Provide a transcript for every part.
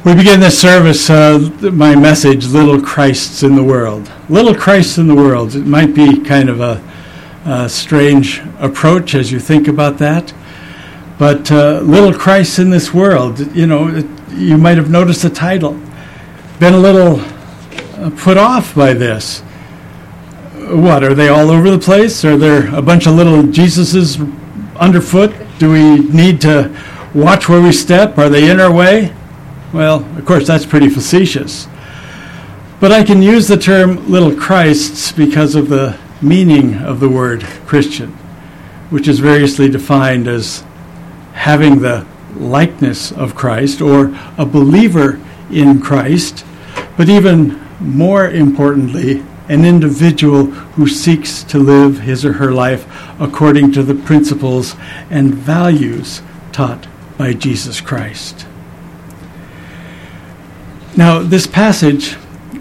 We begin this service, my message, Little Christs in the World. Little Christs in the world. It might be kind of a strange approach as you think about that. But Little Christs in this world, you might have noticed the title. Been a little put off by this. What, are they all over the place? Are there a bunch of little Jesuses underfoot? Do we need to watch where we step? Are they in our way? Well, of course, that's pretty facetious. But I can use the term little Christs because of the meaning of the word Christian, which is variously defined as having the likeness of Christ or a believer in Christ, but even more importantly, an individual who seeks to live his or her life according to the principles and values taught by Jesus Christ. Now, this passage,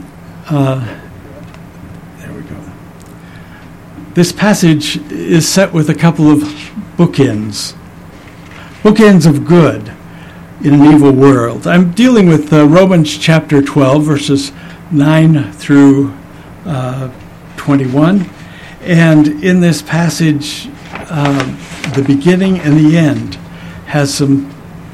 This passage is set with a couple of bookends of good in an evil world. I'm dealing with Romans chapter 12, verses 9 through 21. And in this passage, the beginning and the end has some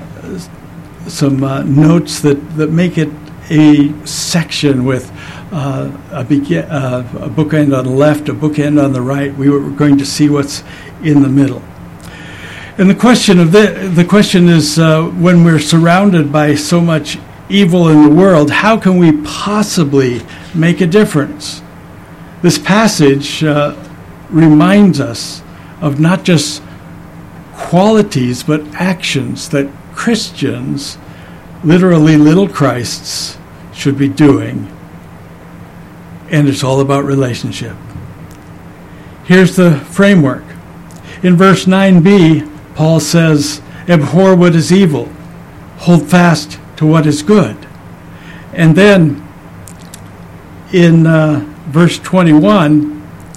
notes that make it a section with a bookend on the left, a bookend on the right. We were going to see what's in the middle. And the question is, when we're surrounded by so much evil in the world, how can we possibly make a difference? This passage reminds us of not just qualities, but actions that Christians, literally little Christs, should be doing. And it's all about relationship. Here's the framework. In verse 9b, Paul says, abhor what is evil, hold fast to what is good. And then in verse 21,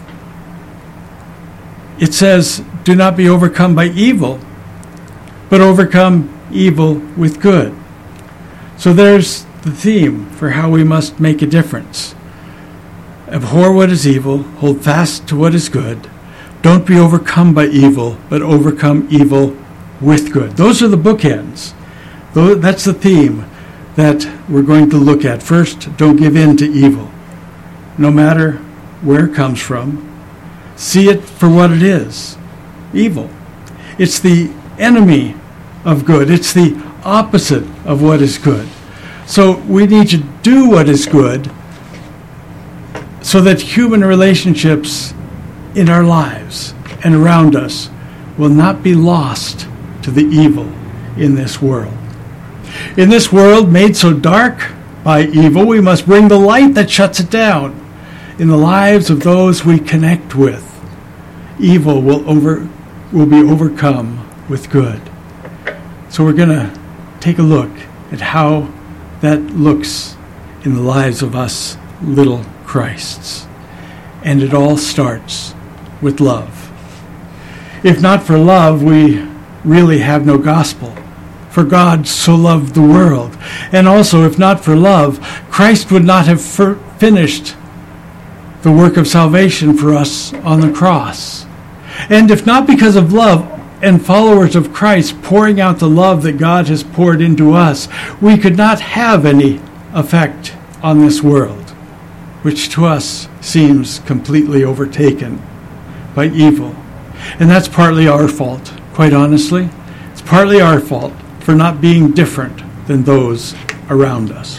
it says, do not be overcome by evil, but overcome evil with good. So there's the theme for how we must make a difference. Abhor what is evil, hold fast to what is good. Don't be overcome by evil, but overcome evil with good. Those are the bookends. That's the theme that we're going to look at. First, don't give in to evil, no matter where it comes from. See it for what it is, evil. It's the enemy of good. It's the opposite of what is good. So we need to do what is good so that human relationships in our lives and around us will not be lost to the evil in this world. In this world made so dark by evil, we must bring the light that shuts it down in the lives of those we connect with. Evil will be overcome with good. So we're going to take a look at how that looks in the lives of us little Christs. And it all starts with love. If not for love, we really have no gospel. For God so loved the world. And also, if not for love, Christ would not have finished the work of salvation for us on the cross. And if not because of love and followers of Christ pouring out the love that God has poured into us, we could not have any effect on this world, which to us seems completely overtaken by evil. And that's partly our fault, quite honestly. It's partly our fault for not being different than those around us.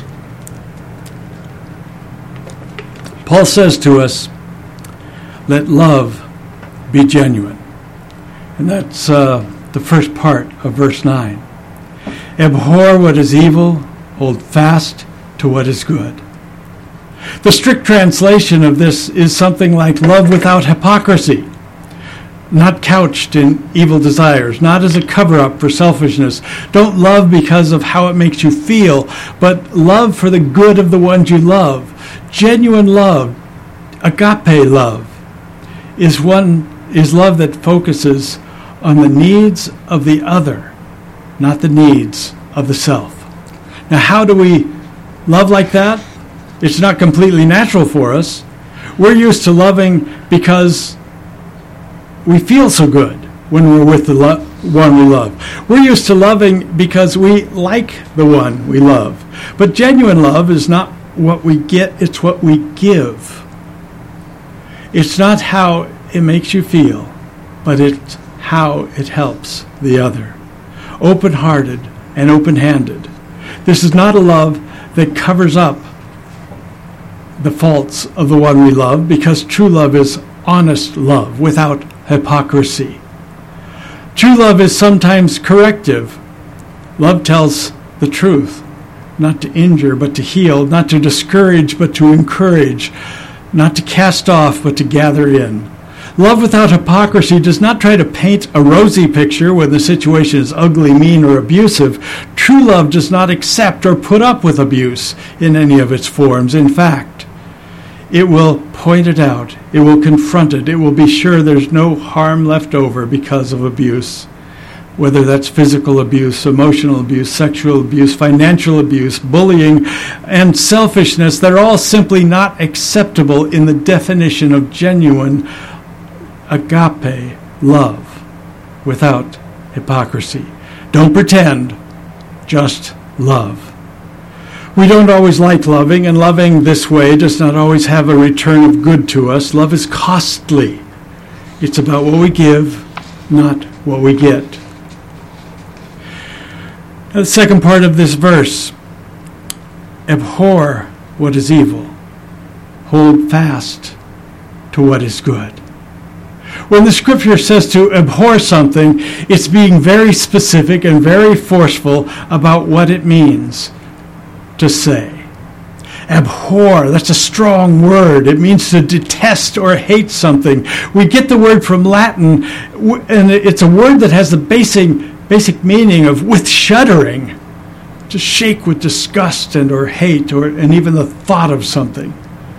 Paul says to us, let love be genuine. And that's the first part of verse 9. Abhor what is evil, hold fast to what is good. The strict translation of this is something like love without hypocrisy, not couched in evil desires, not as a cover-up for selfishness. Don't love because of how it makes you feel, but love for the good of the ones you love. Genuine love, agape love, is love that focuses on the needs of the other, not the needs of the self. Now, how do we love like that? It's not completely natural for us. We're used to loving because we feel so good when we're with the one we love. We're used to loving because we like the one we love. But genuine love is not what we get, it's what we give. It's not how it makes you feel, but it's how it helps the other. Open-hearted and open-handed. This is not a love that covers up the faults of the one we love, because true love is honest love without hypocrisy. True love is sometimes corrective. Love tells the truth, not to injure but to heal, not to discourage but to encourage, not to cast off but to gather in. Love without hypocrisy does not try to paint a rosy picture when the situation is ugly, mean, or abusive. True love does not accept or put up with abuse in any of its forms. In fact, it will point it out. It will confront it. It will be sure there's no harm left over because of abuse, whether that's physical abuse, emotional abuse, sexual abuse, financial abuse, bullying, and selfishness. They're all simply not acceptable in the definition of genuine agape love without hypocrisy. Don't pretend, just love. We don't always like loving, and loving this way does not always have a return of good to us. Love is costly. It's about what we give, not what we get. The second part of this verse, abhor what is evil, hold fast to what is good. When the scripture says to abhor something, it's being very specific and very forceful about what it means to say. Abhor, that's a strong word. It means to detest or hate something. We get the word from Latin, and it's a word that has the basic meaning of with shuddering, to shake with disgust and or hate and even the thought of something.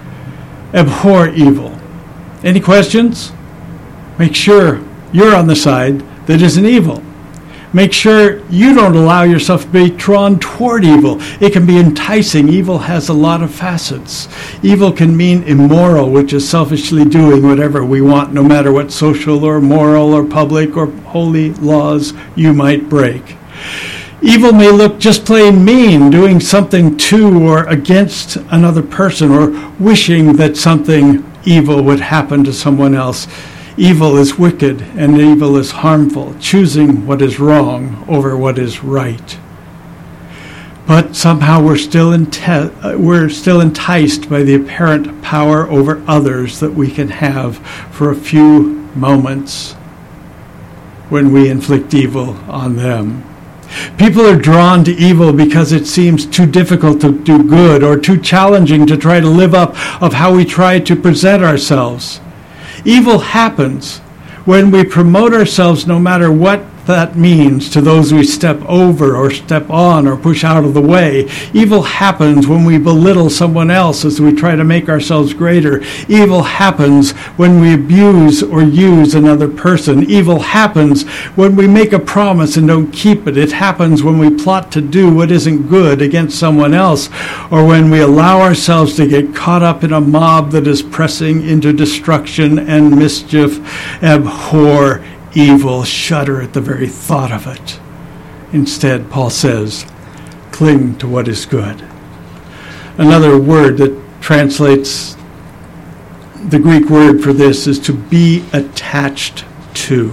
Abhor evil. Any questions? Make sure you're on the side that isn't evil. Make sure you don't allow yourself to be drawn toward evil. It can be enticing. Evil has a lot of facets. Evil can mean immoral, which is selfishly doing whatever we want, no matter what social or moral or public or holy laws you might break. Evil may look just plain mean, doing something to or against another person, or wishing that something evil would happen to someone else. Evil is wicked and evil is harmful, choosing what is wrong over what is right. But somehow we're still enticed by the apparent power over others that we can have for a few moments when we inflict evil on them. People are drawn to evil because it seems too difficult to do good, or too challenging to try to live up of how we try to present ourselves. Evil happens when we promote ourselves, no matter what that means, to those we step over or step on or push out of the way. Evil happens when we belittle someone else as we try to make ourselves greater. Evil happens when we abuse or use another person. Evil happens when we make a promise and don't keep it. It happens when we plot to do what isn't good against someone else, or when we allow ourselves to get caught up in a mob that is pressing into destruction and mischief. Abhor evil, shudder at the very thought of it. Instead, Paul says, cling to what is good. Another word that translates, the Greek word for this is to be attached to.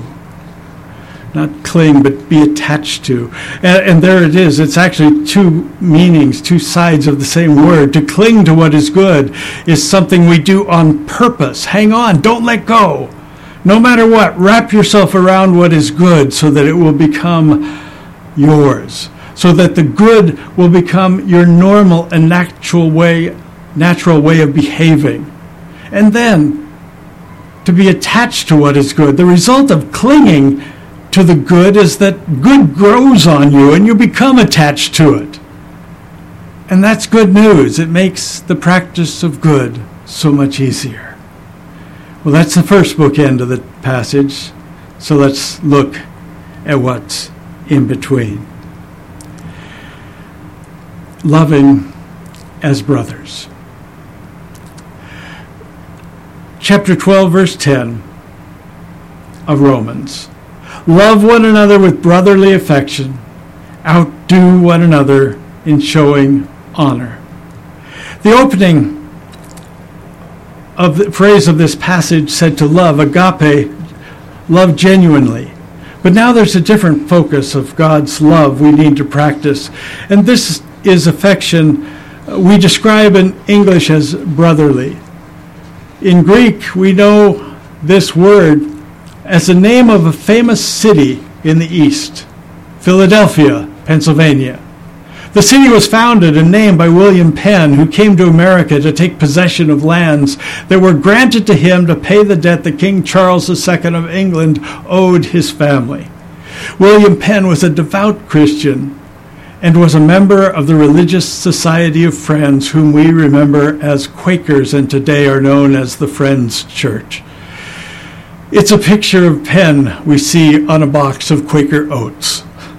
Not cling, but be attached to. And there it is. It's actually two meanings, two sides of the same word. To cling to what is good is something we do on purpose. Hang on, don't let go. No matter what, wrap yourself around what is good so that it will become yours. So that the good will become your normal and natural way of behaving. And then, to be attached to what is good. The result of clinging to the good is that good grows on you and you become attached to it. And that's good news. It makes the practice of good so much easier. Well, that's the first bookend of the passage, so let's look at what's in between. loving as brothers. Chapter 12, verse 10 of Romans. Love one another with brotherly affection. Outdo one another in showing honor. The opening of the phrase of this passage said to love, agape, love genuinely. But now there's a different focus of God's love we need to practice. And this is affection we describe in English as brotherly. In Greek, we know this word as the name of a famous city in the East, Philadelphia, Pennsylvania. The city was founded and named by William Penn, who came to America to take possession of lands that were granted to him to pay the debt that King Charles II of England owed his family. William Penn was a devout Christian and was a member of the Religious Society of Friends, whom we remember as Quakers and today are known as the Friends Church. It's a picture of Penn we see on a box of Quaker oats.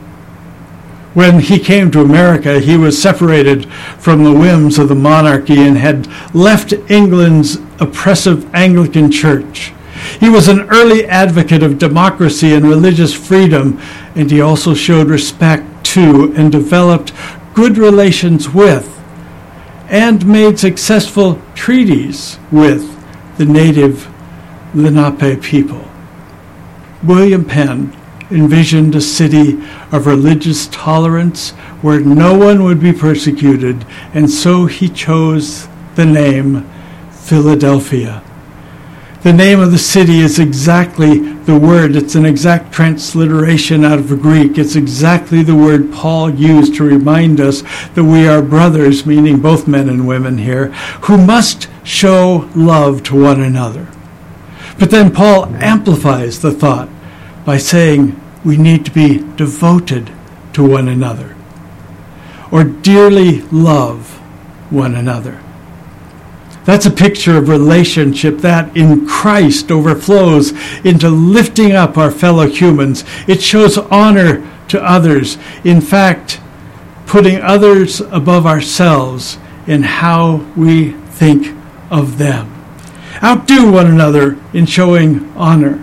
When he came to America, he was separated from the whims of the monarchy and had left England's oppressive Anglican Church. He was an early advocate of democracy and religious freedom, and he also showed respect to and developed good relations with and made successful treaties with the native Lenape people. William Penn envisioned a city of religious tolerance where no one would be persecuted, and so he chose the name Philadelphia. The name of the city is exactly the word. It's an exact transliteration out of Greek. It's exactly the word Paul used to remind us that we are brothers, meaning both men and women here, who must show love to one another. But then Paul amplifies the thought by saying we need to be devoted to one another or dearly love one another. That's a picture of relationship that in Christ overflows into lifting up our fellow humans. It shows honor to others. In fact, putting others above ourselves in how we think of them. Outdo one another in showing honor.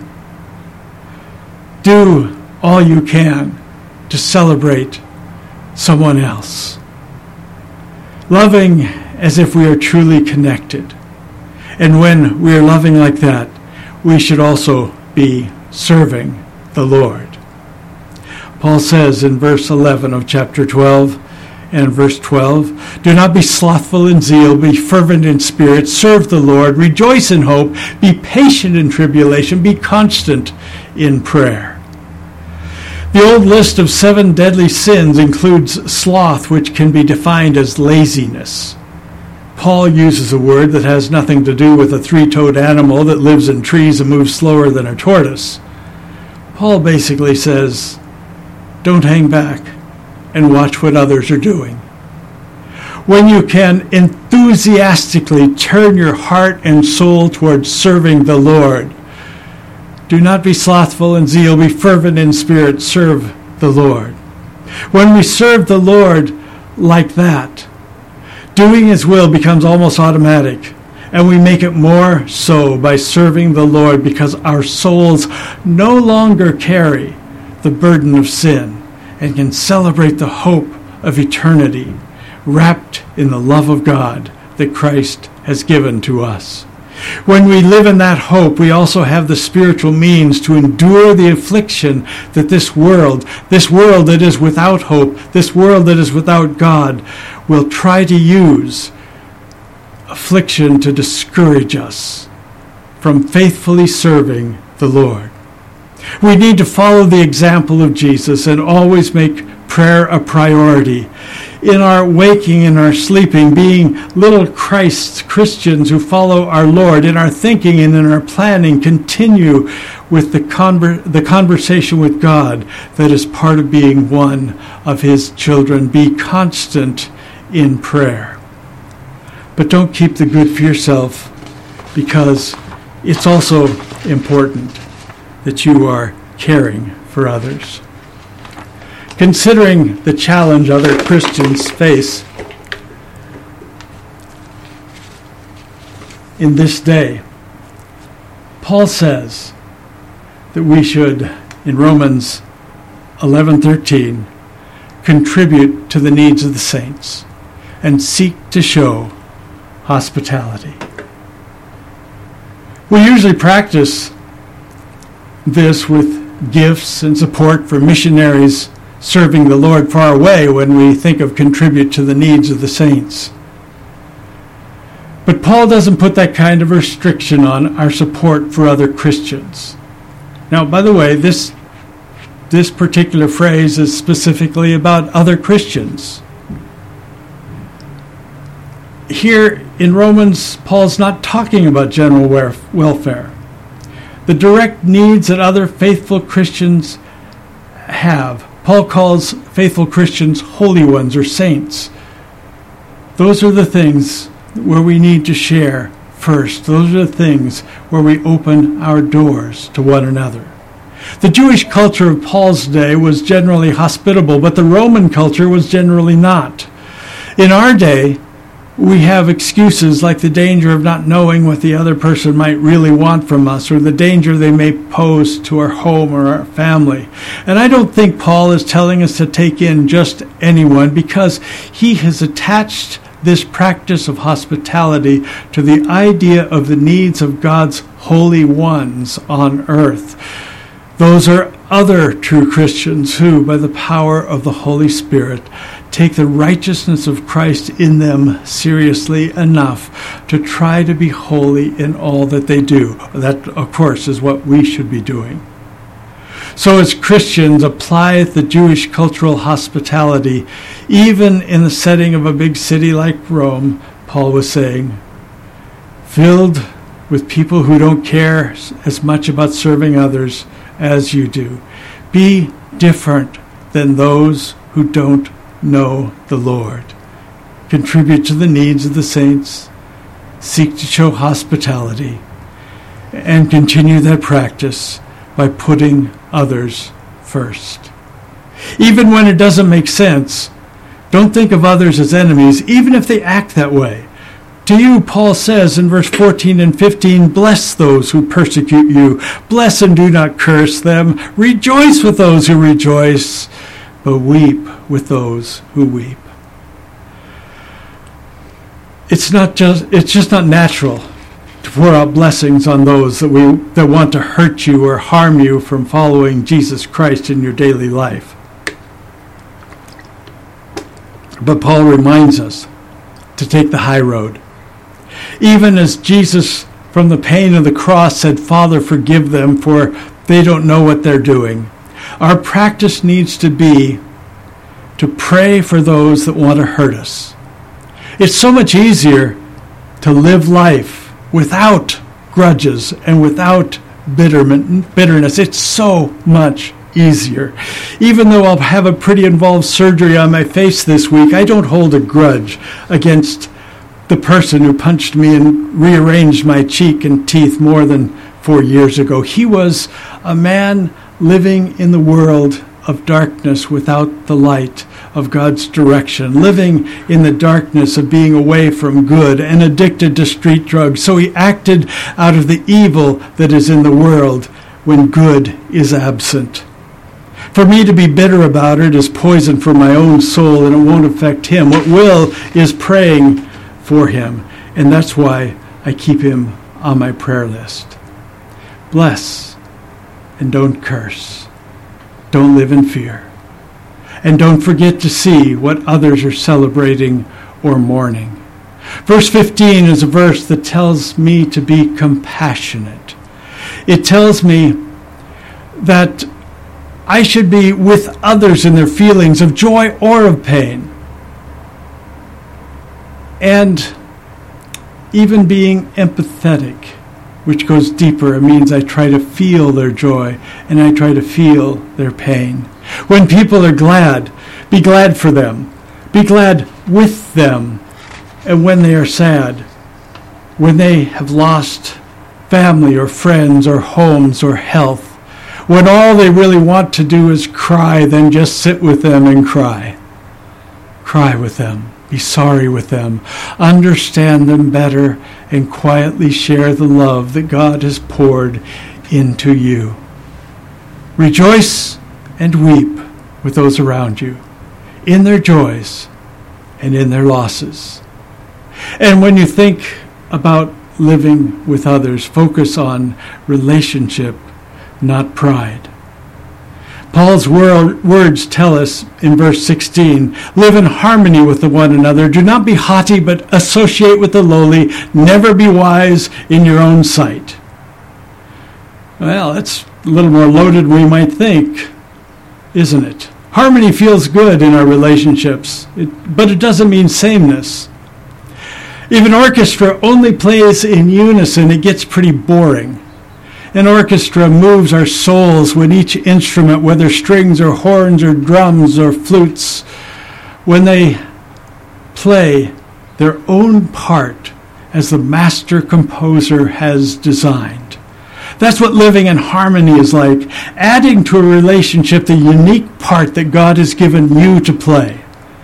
Do all you can to celebrate someone else. Loving as if we are truly connected. And when we are loving like that, we should also be serving the Lord. Paul says in verse 11 of chapter 12 and verse 12, do not be slothful in zeal, be fervent in spirit, serve the Lord, rejoice in hope, be patient in tribulation, be constant in prayer. The old list of 7 deadly sins includes sloth, which can be defined as laziness. Paul uses a word that has nothing to do with a 3-toed animal that lives in trees and moves slower than a tortoise. Paul basically says, don't hang back and watch what others are doing. When you can enthusiastically turn your heart and soul towards serving the Lord, do not be slothful in zeal, be fervent in spirit, serve the Lord. When we serve the Lord like that, doing His will becomes almost automatic, and we make it more so by serving the Lord because our souls no longer carry the burden of sin and can celebrate the hope of eternity wrapped in the love of God that Christ has given to us. When we live in that hope, we also have the spiritual means to endure the affliction that this world that is without hope, this world that is without God, will try to use affliction to discourage us from faithfully serving the Lord. We need to follow the example of Jesus and always make prayer a priority. In our waking, in our sleeping, being little Christians who follow our Lord, in our thinking and in our planning, continue with the conversation with God that is part of being one of His children. Be constant in prayer. But don't keep the good for yourself, because it's also important that you are caring for others. Considering the challenge other Christians face, in this day. Paul says that we should, in Romans 11:13, contribute to the needs of the saints and seek to show hospitality. We usually practice this with gifts and support for missionaries serving the Lord far away when we think of contribute to the needs of the saints. But Paul doesn't put that kind of restriction on our support for other Christians. Now, by the way, this particular phrase is specifically about other Christians. Here in Romans, Paul's not talking about general welfare. The direct needs that other faithful Christians have, Paul calls faithful Christians holy ones or saints. Those are the things where we need to share first. Those are the things where we open our doors to one another. The Jewish culture of Paul's day was generally hospitable, but the Roman culture was generally not. In our day, we have excuses like the danger of not knowing what the other person might really want from us, or the danger they may pose to our home or our family. And I don't think Paul is telling us to take in just anyone, because he has attached this practice of hospitality to the idea of the needs of God's holy ones on earth. Those are other true Christians who, by the power of the Holy Spirit, take the righteousness of Christ in them seriously enough to try to be holy in all that they do. That, of course, is what we should be doing. So as Christians, apply the Jewish cultural hospitality, even in the setting of a big city like Rome, Paul was saying, filled with people who don't care as much about serving others as you do. Be different than those who don't know the Lord. Contribute to the needs of the saints. Seek to show hospitality. And continue that practice by putting others first. Even when it doesn't make sense, don't think of others as enemies, even if they act that way. To you, Paul says in verse 14 and 15, bless those who persecute you. Bless and do not curse them. Rejoice with those who rejoice, but weep with those who weep. It's just not natural to pour out blessings on those that want to hurt you or harm you from following Jesus Christ in your daily life. But Paul reminds us to take the high road. Even as Jesus, from the pain of the cross, said, Father, forgive them, for they don't know what they're doing. Our practice needs to be to pray for those that want to hurt us. It's so much easier to live life without grudges and without bitterness. It's so much easier. Even though I'll have a pretty involved surgery on my face this week, I don't hold a grudge against the person who punched me and rearranged my cheek and teeth more than 4 years ago. He was a man living in the world of darkness without the light of God's direction, living in the darkness of being away from good and addicted to street drugs. So he acted out of the evil that is in the world when good is absent. For me to be bitter about it is poison for my own soul, and it won't affect him. What will is praying for him, and that's why I keep him on my prayer list. Bless and don't curse. Don't live in fear. And don't forget to see what others are celebrating or mourning. Verse 15 is a verse that tells me to be compassionate. It tells me that I should be with others in their feelings of joy or of pain. And even being empathetic, which goes deeper. It means I try to feel their joy and I try to feel their pain. When people are glad, be glad for them. Be glad with them. And when they are sad, when they have lost family or friends or homes or health, when all they really want to do is cry, then just sit with them and cry. Cry with them. Be sorry with them, understand them better, and quietly share the love that God has poured into you. Rejoice and weep with those around you, in their joys and in their losses. And when you think about living with others, focus on relationship, not pride. Paul's words tell us in verse 16, live in harmony with one another. Do not be haughty, but associate with the lowly. Never be wise in your own sight. Well, that's a little more loaded than we might think, isn't it? Harmony feels good in our relationships, but it doesn't mean sameness. If an orchestra only plays in unison, it gets pretty boring. An orchestra moves our souls when each instrument, whether strings or horns or drums or flutes, when they play their own part as the master composer has designed. That's what living in harmony is like, adding to a relationship the unique part that God has given you to play.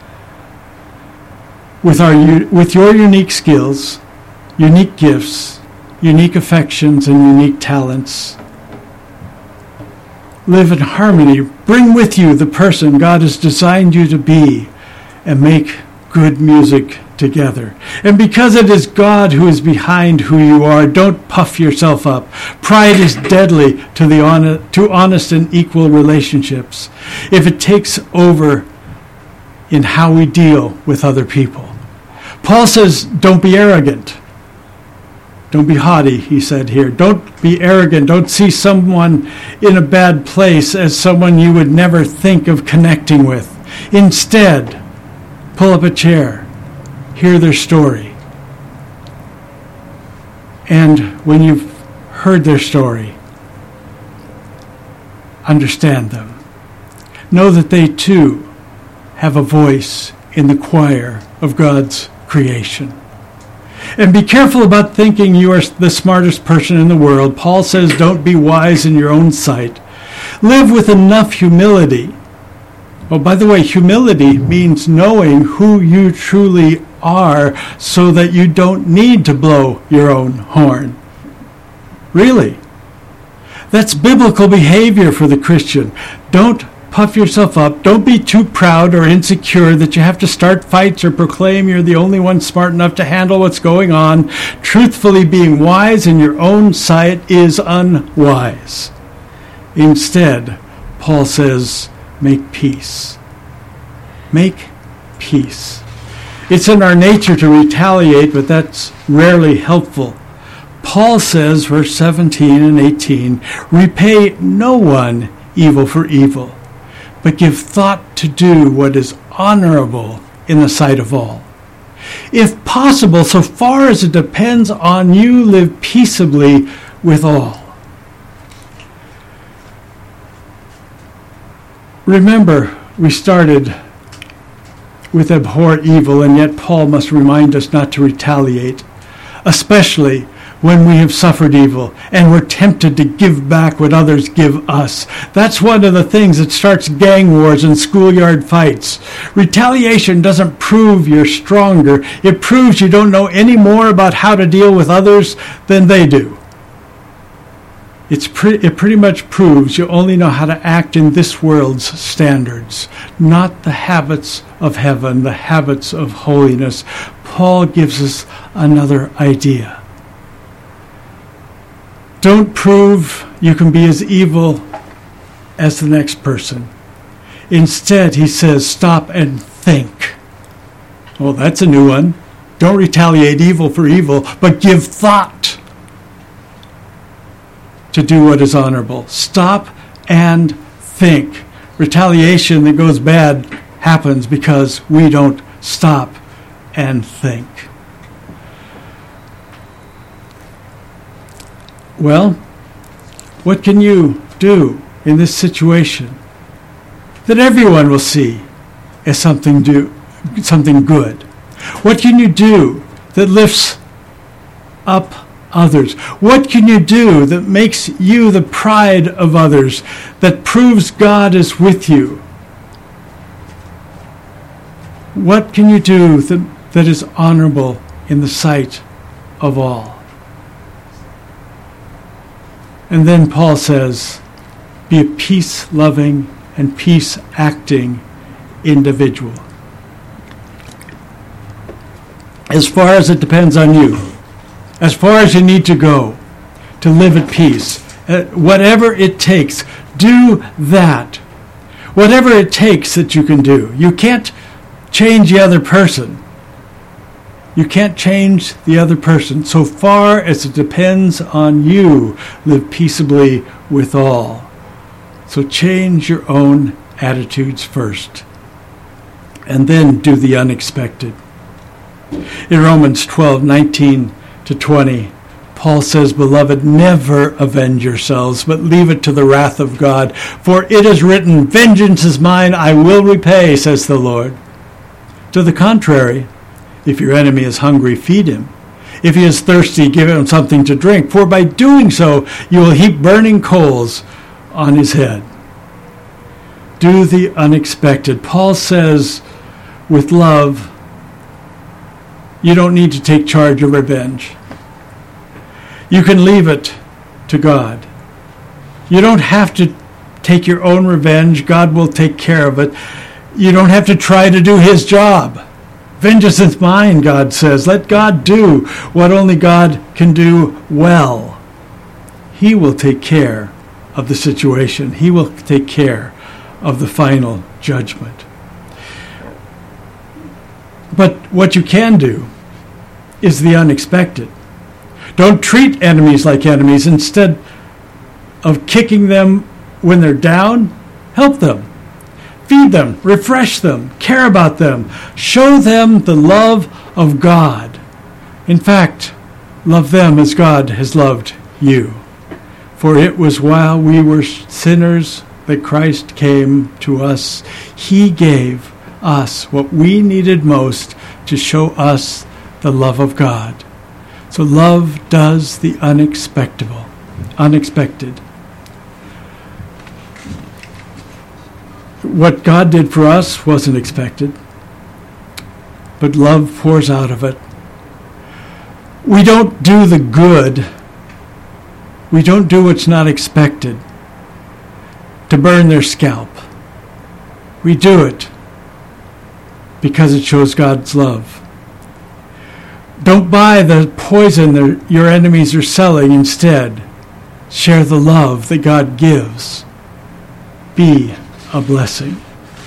With your unique skills, unique gifts, unique affections, and unique talents. Live in harmony. Bring with you the person God has designed you to be, and make good music together. And because it is God who is behind who you are, don't puff yourself up. Pride is deadly to honest and equal relationships if it takes over in how we deal with other people. Paul says, don't be arrogant. Don't be haughty, he said here. Don't be arrogant. Don't see someone in a bad place as someone you would never think of connecting with. Instead, pull up a chair, hear their story. And when you've heard their story, understand them. Know that they too have a voice in the choir of God's creation. And be careful about thinking you are the smartest person in the world. Paul says, don't be wise in your own sight. Live with enough humility. Oh, by the way, humility means knowing who you truly are so that you don't need to blow your own horn. Really. That's biblical behavior for the Christian. Don't puff yourself up. Don't be too proud or insecure that you have to start fights or proclaim you're the only one smart enough to handle what's going on. Truthfully, being wise in your own sight is unwise. Instead, Paul says, make peace. Make peace. It's in our nature to retaliate, but that's rarely helpful. Paul says, verse 17 and 18, repay no one evil for evil, but give thought to do what is honorable in the sight of all. If possible, so far as it depends on you, live peaceably with all. Remember, we started with abhor evil, and yet Paul must remind us not to retaliate, especially when we have suffered evil and we're tempted to give back what others give us. That's one of the things that starts gang wars and schoolyard fights. Retaliation doesn't prove you're stronger. It proves you don't know any more about how to deal with others than they do. It pretty much proves you only know how to act in this world's standards, not the habits of heaven, the habits of holiness. Paul gives us another idea. Don't prove you can be as evil as the next person. Instead, he says, stop and think. Well, that's a new one. Don't retaliate evil for evil, but give thought to do what is honorable. Stop and think. Retaliation that goes bad happens because we don't stop and think. Well, what can you do in this situation that everyone will see as something good? What can you do that lifts up others? What can you do that makes you the pride of others, that proves God is with you? What can you do that is honorable in the sight of all? And then Paul says, be a peace-loving and peace-acting individual. As far as it depends on you, as far as you need to go to live at peace, whatever it takes, do that. Whatever it takes that you can do. You can't change the other person. You can't change the other person. So far as it depends on you, live peaceably with all. So change your own attitudes first, and then do the unexpected. In Romans 12:19-20, Paul says, Beloved, never avenge yourselves, but leave it to the wrath of God. For it is written, Vengeance is mine, I will repay, says the Lord. To the contrary, if your enemy is hungry, feed him. If he is thirsty, give him something to drink. For by doing so, you will heap burning coals on his head. Do the unexpected. Paul says, with love, you don't need to take charge of revenge. You can leave it to God. You don't have to take your own revenge. God will take care of it. You don't have to try to do his job. Vengeance is mine, God says. Let God do what only God can do well. He will take care of the situation. He will take care of the final judgment. But what you can do is the unexpected. Don't treat enemies like enemies. Instead of kicking them when they're down, help them. Feed them, refresh them, care about them. Show them the love of God. In fact, love them as God has loved you. For it was while we were sinners that Christ came to us. He gave us what we needed most to show us the love of God. So love does the unexpected. What God did for us wasn't expected, but love pours out of it. We don't do the good. We don't do what's not expected to burn their scalp. We do it because it shows God's love. Don't buy the poison your enemies are selling. Instead, share the love that God gives. Be a blessing.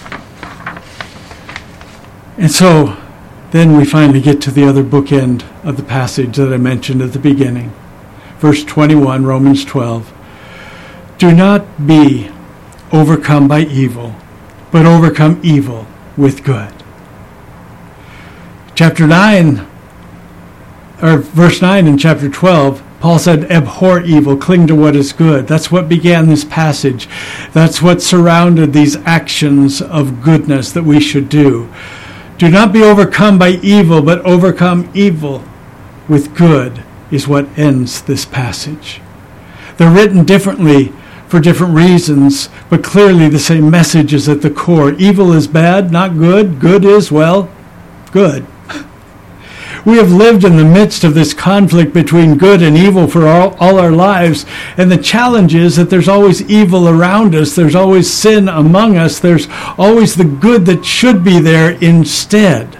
And so, then we finally get to the other bookend of the passage that I mentioned at the beginning. Verse 21, Romans 12. Do not be overcome by evil, but overcome evil with good. Chapter 9, or verse 9 in chapter 12, Paul said, abhor evil, cling to what is good. That's what began this passage. That's what surrounded these actions of goodness that we should do. Do not be overcome by evil, but overcome evil with good is what ends this passage. They're written differently for different reasons, but clearly the same message is at the core. Evil is bad, not good. Good is, well, good. We have lived in the midst of this conflict between good and evil for all our lives, and the challenge is that there's always evil around us, there's always sin among us, there's always the good that should be there instead.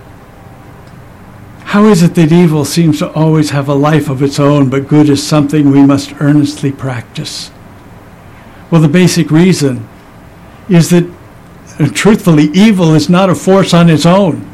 How is it that evil seems to always have a life of its own, but good is something we must earnestly practice? Well, the basic reason is that, truthfully, evil is not a force on its own.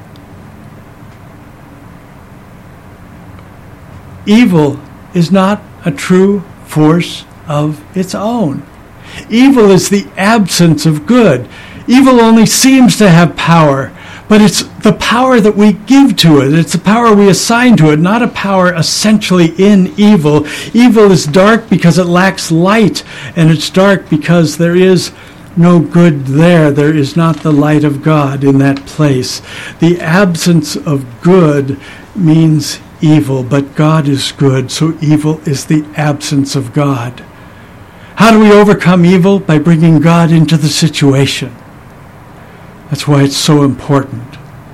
Evil is not a true force of its own. Evil is the absence of good. Evil only seems to have power, but it's the power that we give to it. It's the power we assign to it, not a power essentially in evil. Evil is dark because it lacks light, and it's dark because there is no good there. There is not the light of God in that place. The absence of good means evil, but God is good, so evil is the absence of God. How do we overcome evil? By bringing God into the situation. That's why it's so important.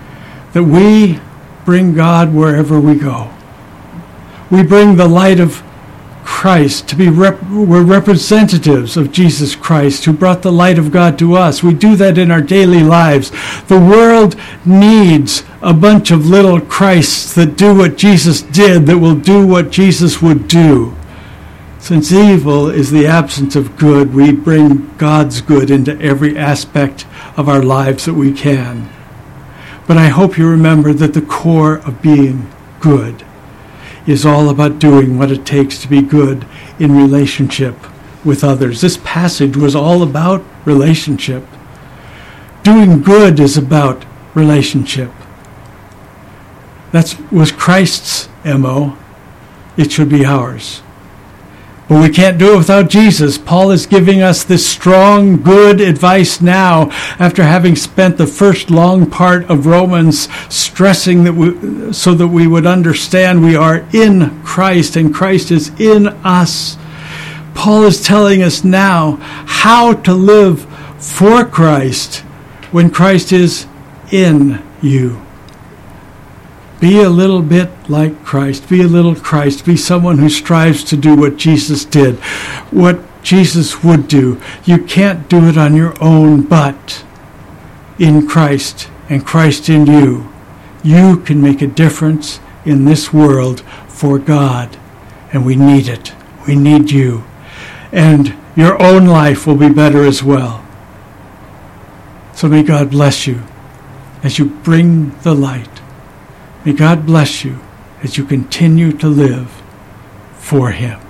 that we bring God wherever we go. We bring the light of Christ to be we're representatives of Jesus Christ who brought the light of God to us. We do that in our daily lives. The world needs a bunch of little Christs that do what Jesus did, that will do what Jesus would do. Since evil is the absence of good, we bring God's good into every aspect of our lives that we can. But I hope you remember that the core of being good is all about doing what it takes to be good in relationship with others. This passage was all about relationship. Doing good is about relationship. That was Christ's MO. It should be ours. But we can't do it without Jesus. Paul is giving us this strong, good advice now after having spent the first long part of Romans stressing that so that we would understand we are in Christ and Christ is in us. Paul is telling us now how to live for Christ when Christ is in you. Be a little bit like Christ. Be a little Christ. Be someone who strives to do what Jesus did, what Jesus would do. You can't do it on your own, but in Christ and Christ in you, you can make a difference in this world for God. And we need it. We need you. And your own life will be better as well. So may God bless you as you bring the light. May God bless you as you continue to live for Him.